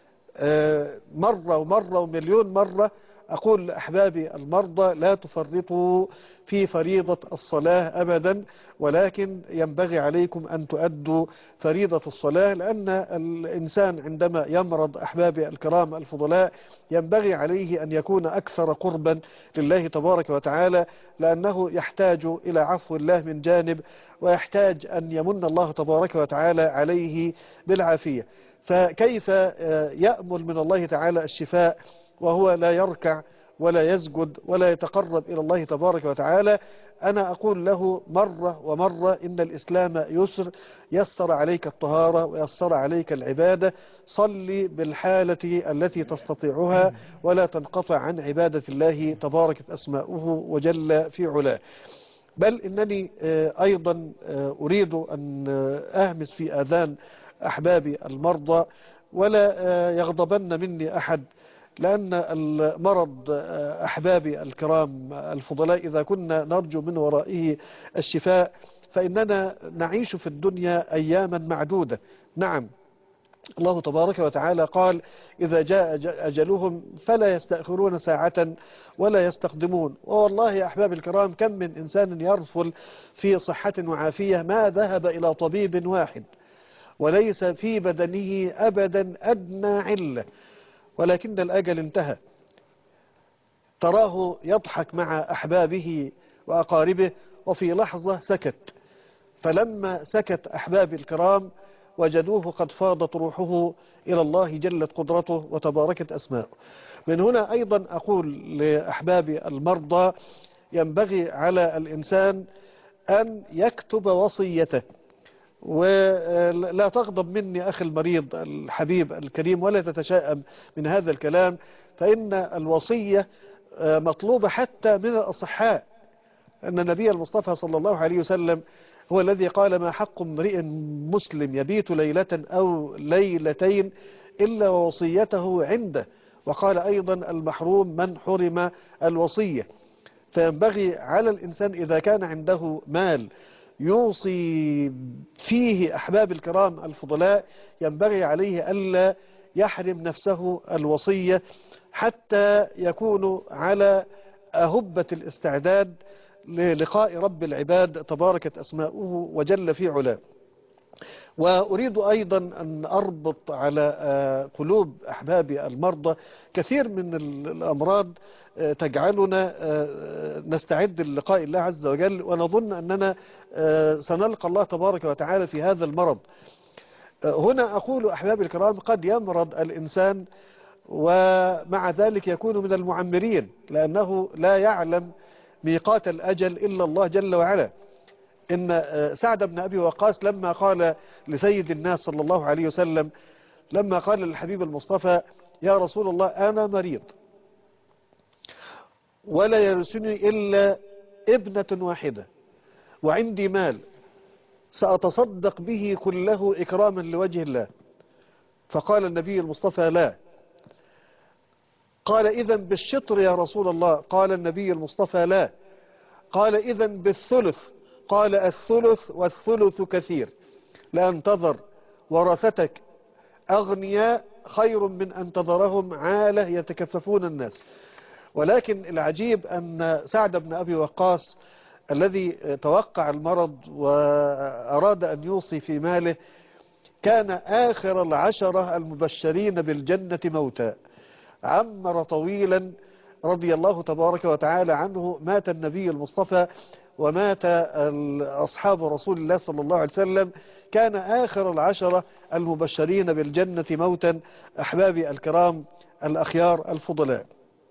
مرة ومرة ومليون مرة أقول لأحبابي المرضى لا تفرطوا في فريضة الصلاة أبدا، ولكن ينبغي عليكم أن تؤدوا فريضة الصلاة، لأن الإنسان عندما يمرض أحبابي الكرام الفضلاء ينبغي عليه أن يكون أكثر قربا لله تبارك وتعالى، لأنه يحتاج إلى عفو الله من جانب، ويحتاج أن يمن الله تبارك وتعالى عليه بالعافية. فكيف يأمل من الله تعالى الشفاء وهو لا يركع ولا يسجد ولا يتقرب إلى الله تبارك وتعالى؟ أنا أقول له مرة ومرة إن الإسلام يسر، يسر عليك الطهارة ويسر عليك العبادة. صلي بالحالة التي تستطيعها ولا تنقطع عن عبادة الله تبارك أسماؤه وجل في علاه. بل إنني أيضا أريد أن أهمس في آذان أحبابي المرضى ولا يغضبن مني أحد، لأن المرض أحبابي الكرام الفضلاء إذا كنا نرجو من ورائه الشفاء فإننا نعيش في الدنيا أياما معدودة. نعم الله تبارك وتعالى قال إذا جاء أجلهم فلا يستأخرون ساعة ولا يستقدمون. والله يا أحباب الكرام كم من إنسان يرفل في صحة وعافية ما ذهب إلى طبيب واحد وليس في بدنه أبدا أدنى علة، ولكن الأجل انتهى. تراه يضحك مع أحبابه وأقاربه وفي لحظة سكت، فلما سكت أحبابي الكرام وجدوه قد فاضت روحه إلى الله جلت قدرته وتباركت أسماؤه. من هنا أيضا أقول لأحبابي المرضى ينبغي على الإنسان أن يكتب وصيته. ولا تغضب مني أخي المريض الحبيب الكريم ولا تتشائم من هذا الكلام، فإن الوصية مطلوبة حتى من الأصحاء. أن النبي المصطفى صلى الله عليه وسلم هو الذي قال ما حق امرئ مسلم يبيت ليلة أو ليلتين إلا ووصيته عنده. وقال أيضا المحروم من حرم الوصية. فينبغي على الإنسان إذا كان عنده مال يوصي فيه أحباب الكرام الفضلاء ينبغي عليه ألا يحرم نفسه الوصية حتى يكون على أهبة الاستعداد للقاء رب العباد تباركت أسماؤه وجل في علاه. وأريد أيضا أن أربط على قلوب أحبابي المرضى كثير من الأمراض تجعلنا نستعد للقاء الله عز وجل ونظن أننا سنلقى الله تبارك وتعالى في هذا المرض. هنا أقول أحبابي الكرام قد يمرض الإنسان ومع ذلك يكون من المعمرين، لأنه لا يعلم ميقات الأجل إلا الله جل وعلا. إن سعد بن أبي وقاص لما قال لسيد الناس صلى الله عليه وسلم لما قال للحبيب المصطفى يا رسول الله أنا مريض ولا يرثني إلا ابنة واحدة وعندي مال سأتصدق به كله إكراما لوجه الله. فقال النبي المصطفى لا. قال إذن بالشطر يا رسول الله؟ قال النبي المصطفى لا. قال إذن بالثلث؟ قال الثلث والثلث كثير، لأن تذر ورثتك أغنياء خير من أن تذرهم عالة يتكففون الناس. ولكن العجيب أن سعد بن أبي وقاص الذي توقع المرض وأراد أن يوصي في ماله كان آخر العشرة المبشرين بالجنة موتا، عمر طويلا رضي الله تبارك وتعالى عنه. مات النبي المصطفى ومات أصحاب رسول الله صلى الله عليه وسلم، كان آخر العشرة المبشرين بالجنة موتا، أحبابي الكرام الأخيار الفضلاء.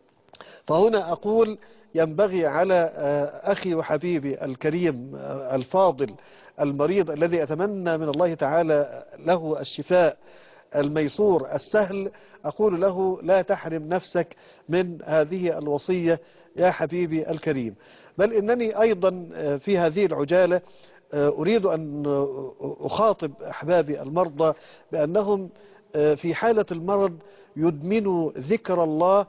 فهنا أقول ينبغي على أخي وحبيبي الكريم الفاضل المريض الذي أتمنى من الله تعالى له الشفاء الميسور السهل، أقول له لا تحرم نفسك من هذه الوصية يا حبيبي الكريم. بل إنني أيضا في هذه العجالة أريد أن أخاطب أحبابي المرضى بأنهم في حالة المرض يدمنوا ذكر الله،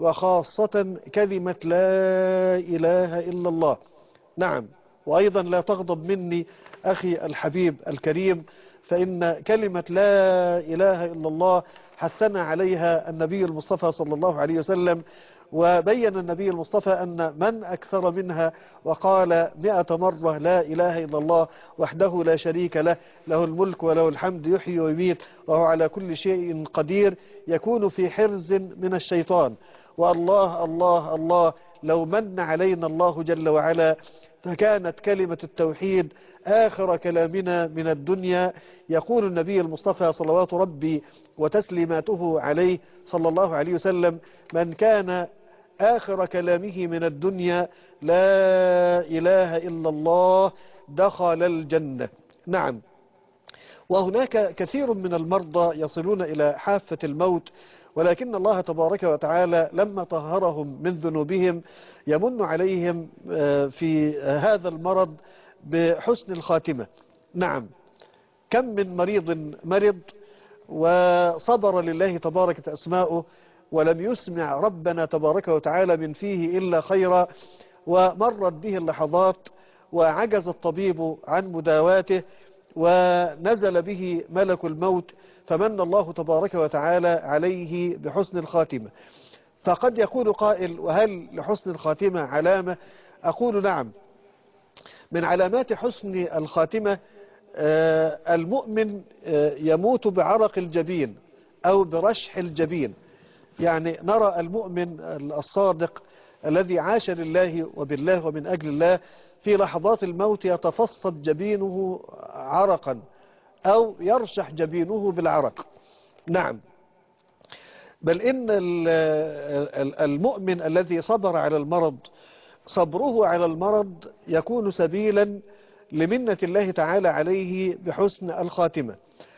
وخاصة كلمة لا إله إلا الله. نعم، وأيضا لا تغضب مني أخي الحبيب الكريم، فإن كلمة لا إله إلا الله حثنا عليها النبي المصطفى صلى الله عليه وسلم، وبين النبي المصطفى أن من أكثر منها وقال مئة مرة لا إله إلا الله وحده لا شريك له، له الملك وله الحمد يحيي ويميت وهو على كل شيء قدير، يكون في حرز من الشيطان. والله الله الله لو من علينا الله جل وعلا فكانت كلمة التوحيد آخر كلامنا من الدنيا. يقول النبي المصطفى صلوات ربي وتسليماته عليه صلى الله عليه وسلم: من كان آخر كلامه من الدنيا لا إله إلا الله دخل الجنة. نعم، وهناك كثير من المرضى يصلون إلى حافة الموت، ولكن الله تبارك وتعالى لما طهرهم من ذنوبهم يمن عليهم في هذا المرض بحسن الخاتمة. نعم، كم من مريض مرض وصبر لله تبارك أسماؤه ولم يسمع ربنا تبارك وتعالى من فيه إلا خيرا، ومرت به اللحظات وعجز الطبيب عن مداواته ونزل به ملك الموت، فمن الله تبارك وتعالى عليه بحسن الخاتمة. فقد يقول قائل: وهل لحسن الخاتمة علامة؟ أقول نعم، من علامات حسن الخاتمة المؤمن يموت بعرق الجبين أو برشح الجبين. يعني نرى المؤمن الصادق الذي عاش لله وبالله ومن أجل الله في لحظات الموت يتفصد جبينه عرقا أو يرشح جبينه بالعرق. نعم، بل إن المؤمن الذي صبر على المرض صبره على المرض يكون سبيلا لمنة الله تعالى عليه بحسن الخاتمة.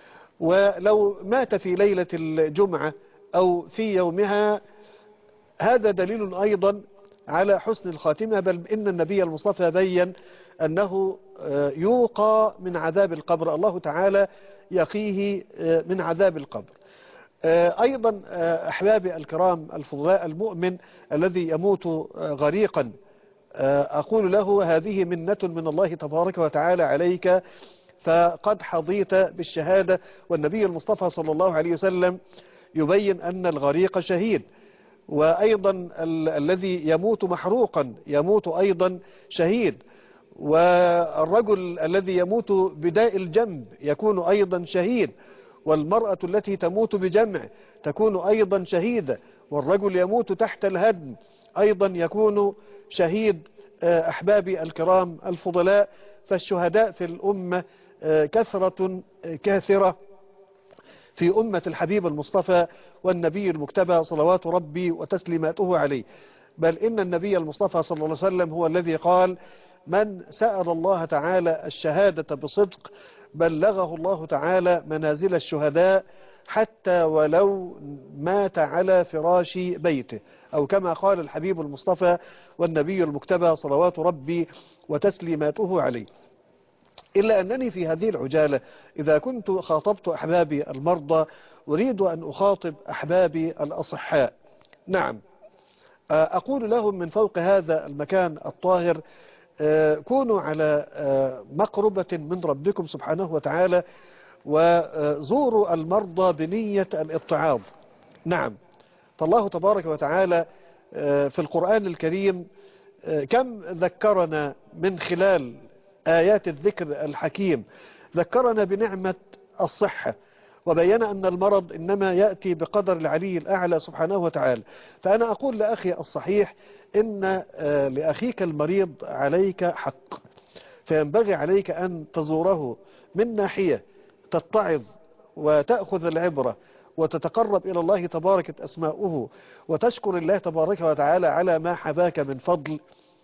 ولو مات في ليلة الجمعة أو في يومها هذا دليل أيضا على حسن الخاتمة، بل إن النبي المصطفى بين أنه يوقى من عذاب القبر، الله تعالى يقيه من عذاب القبر. أيضا أحبابي الكرام الفضلاء، المؤمن الذي يموت غريقا أقول له: هذه منة من الله تبارك وتعالى عليك، فقد حظيت بالشهادة. والنبي المصطفى صلى الله عليه وسلم يبين أن الغريق شهيد. وأيضا ال الذي يموت محروقا يموت أيضا شهيد. والرجل الذي يموت بداء الجنب يكون أيضا شهيد. والمرأة التي تموت بجمع تكون أيضا شهيدة. والرجل يموت تحت الهدم أيضا يكون شهيد. أحبابي الكرام الفضلاء، فالشهداء في الأمة كثرة كاثرة في أمة الحبيب المصطفى والنبي المكتبى صلوات ربي وتسليماته عليه. بل إن النبي المصطفى صلى الله عليه وسلم هو الذي قال: من سأل الله تعالى الشهادة بصدق بلغه الله تعالى منازل الشهداء حتى ولو مات على فراش بيته، أو كما قال الحبيب المصطفى والنبي المجتبى صلوات ربي وتسليماته عليه. إلا أنني في هذه العجالة إذا كنت خاطبت أحبابي المرضى أريد أن أخاطب أحبابي الأصحاء. نعم، أقول لهم من فوق هذا المكان الطاهر كونوا على مقربة من ربكم سبحانه وتعالى، وزوروا المرضى بنية الاتعاظ. نعم، فالله تبارك وتعالى في القرآن الكريم كم ذكرنا من خلال آيات الذكر الحكيم، ذكرنا بنعمة الصحة، وبين أن المرض إنما يأتي بقدر العلي الأعلى سبحانه وتعالى. فأنا أقول لأخي الصحيح إن لأخيك المريض عليك حق، فينبغي عليك أن تزوره من ناحية تتعظ وتأخذ العبرة وتتقرب إلى الله تبارك أسماؤه وتشكر الله تبارك وتعالى على ما حباك من فضل،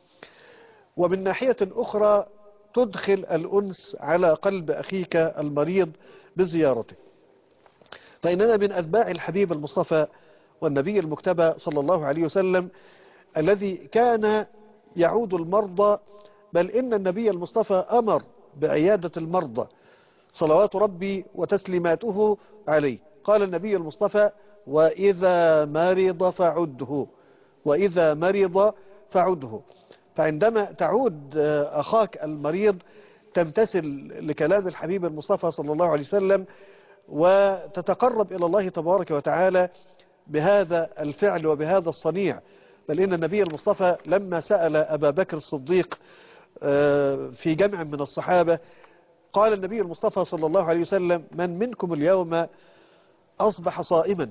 ومن ناحية أخرى تدخل الأنس على قلب أخيك المريض بزيارته. فإننا من أتباع الحبيب المصطفى والنبي المجتبى صلى الله عليه وسلم الذي كان يعود المرضى، بل إن النبي المصطفى أمر بعيادة المرضى صلوات ربي وتسليماته عليه. قال النبي المصطفى: وإذا مرض فعده، وإذا مرض فعده. فعندما تعود أخاك المريض تمتثل لكلام الحبيب المصطفى صلى الله عليه وسلم وتتقرب إلى الله تبارك وتعالى بهذا الفعل وبهذا الصنيع. بل إن النبي المصطفى لما سأل أبا بكر الصديق في جمع من الصحابة قال النبي المصطفى صلى الله عليه وسلم: من منكم اليوم أصبح صائما؟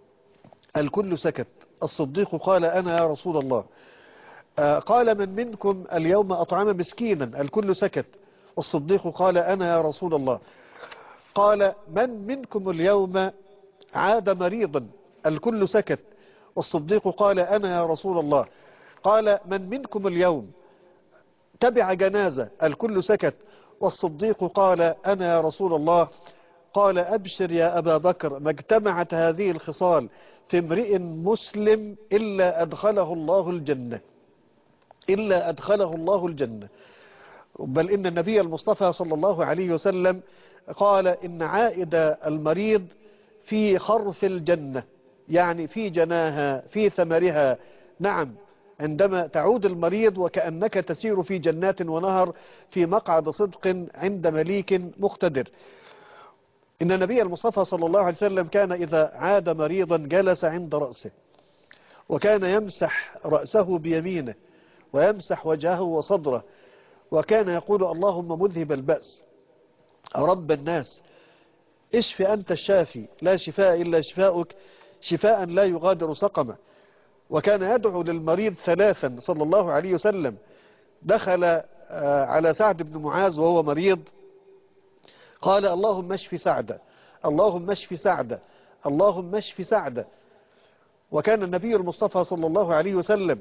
الكل سكت. الصديق قال: أنا يا رسول الله. قال: من منكم اليوم أطعم مسكينا؟ الكل سكت. والصديق قال: أنا يا رسول الله. قال: من منكم اليوم عاد مريضا؟ الكل سكت. والصديق قال: أنا يا رسول الله. قال: من منكم اليوم تبع جنازة؟ الكل سكت. والصديق قال: أنا يا رسول الله. قال: أبشر يا أبا بكر، ما اجتمعت هذه الخصال في امرئ مسلم إلا أدخله الله الجنة، إلا أدخله الله الجنة. بل إن النبي المصطفى صلى الله عليه وسلم قال: إن عائد المريض في خرف الجنة، يعني في جناها في ثمرها. نعم، عندما تعود المريض وكأنك تسير في جنات ونهر في مقعد صدق عند مليك مقتدر. إن النبي المصطفى صلى الله عليه وسلم كان إذا عاد مريضا جلس عند رأسه، وكان يمسح رأسه بيمينه ويمسح وجهه وصدره، وكان يقول: اللهم مذهب البأس رب الناس اشف أنت الشافي لا شفاء إلا شفاؤك شفاء لا يغادر سقما. وكان يدعو للمريض ثلاثا صلى الله عليه وسلم. دخل على سعد بن معاذ وهو مريض قال: اللهم اشف سعد، اللهم اشف سعد، اللهم اشف سعد. وكان النبي المصطفى صلى الله عليه وسلم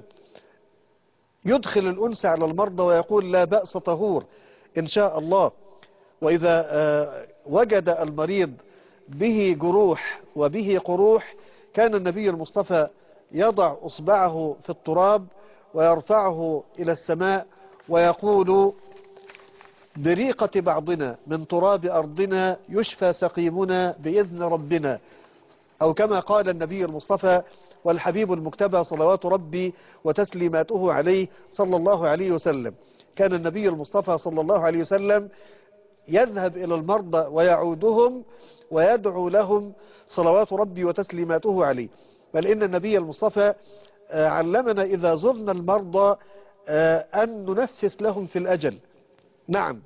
يدخل الأنس على المرضى ويقول: لا بأس طهور إن شاء الله. وإذا وجد المريض به جروح وبه قروح كان النبي المصطفى يضع أصبعه في التراب ويرفعه إلى السماء ويقول: بريقة بعضنا من تراب أرضنا يشفى سقيمنا بإذن ربنا. أو كما قال النبي المصطفى والحبيب المجتبى صلوات ربي وتسليماته عليه صلى الله عليه وسلم. كان النبي المصطفى صلى الله عليه وسلم يذهب إلى المرضى ويعودهم ويدعو لهم صلوات ربي وتسليماته عليه. بل إن النبي المصطفى علمنا إذا زرنا المرضى أن ننفس لهم في الأجل. نعم،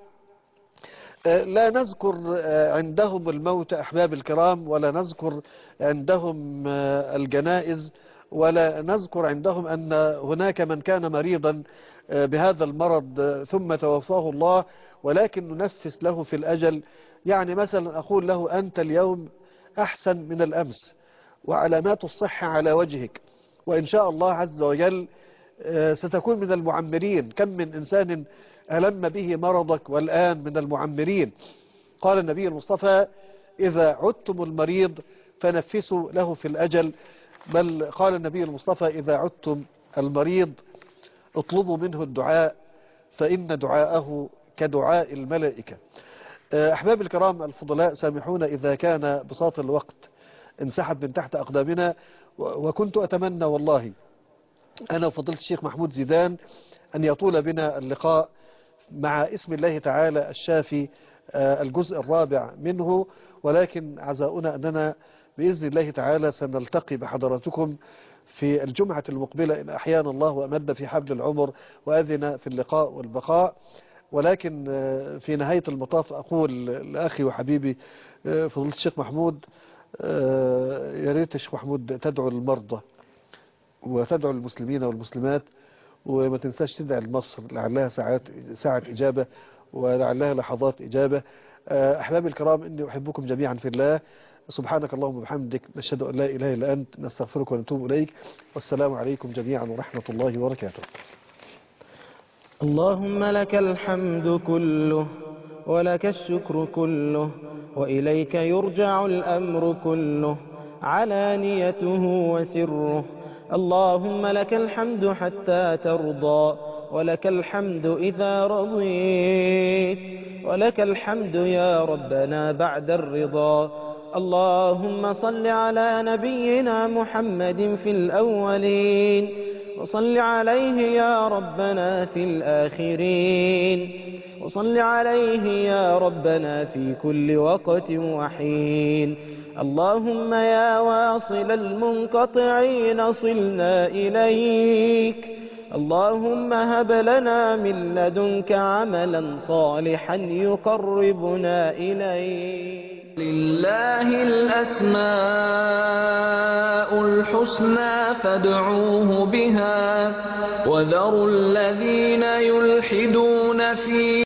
لا نذكر عندهم الموت أحباب الكرام، ولا نذكر عندهم الجنائز، ولا نذكر عندهم أن هناك من كان مريضا بهذا المرض ثم توفاه الله، ولكن ننفس له في الأجل. يعني مثلا أقول له: أنت اليوم أحسن من الأمس وعلامات الصحة على وجهك، وإن شاء الله عز وجل ستكون من المعمرين. كم من إنسان ألم به مرضك والآن من المعمرين. قال النبي المصطفى: إذا عدتم المريض فنفسوا له في الأجل، بل قال النبي المصطفى إذا عدتم المريض اطلبوا منه الدعاء فإن دعاءه كدعاء الملائكة. أحباب الكرام الفضلاء، سامحونا إذا كان بساط الوقت انسحب من تحت أقدامنا، وكنت أتمنى والله أنا وفضيلة الشيخ محمود زيدان أن يطول بنا اللقاء مع اسم الله تعالى الشافي الجزء الرابع منه، ولكن عزاؤنا أننا بإذن الله تعالى سنلتقي بحضراتكم في الجمعة المقبلة إن أحيانا الله وأمد في حبل العمر وأذن في اللقاء والبقاء. ولكن في نهاية المطاف أقول لأخي وحبيبي فضيلة الشيخ محمود، يا ريت الشيخ محمود تدعو للمرضى وتدعو للمسلمين والمسلمات، وما تنساش تدعي لمصر لعلها ساعات ساعة إجابة ولعلها لحظات إجابة. أحبابي الكرام، إني أحبكم جميعا في الله. سبحانك اللهم وبحمدك، نشهد أن لا إله إلا أنت، نستغفرك ونتوب إليك، والسلام عليكم جميعا ورحمة الله وبركاته. اللهم لك الحمد كله ولك الشكر كله وإليك يرجع الأمر كله علانيته وسره. اللهم لك الحمد حتى ترضى، ولك الحمد إذا رضيت، ولك الحمد يا ربنا بعد الرضا. اللهم صل على نبينا محمد في الأولين، وصل عليه يا ربنا في الآخرين، وصل عليه يا ربنا في كل وقت وحين. اللهم يا واصل المنقطعين صلنا إليك. اللهم هب لنا من لدنك عملا صالحا يقربنا إليك. لله الأسماء الحسنى فادعوه بها، وذروا الذين يلحدون في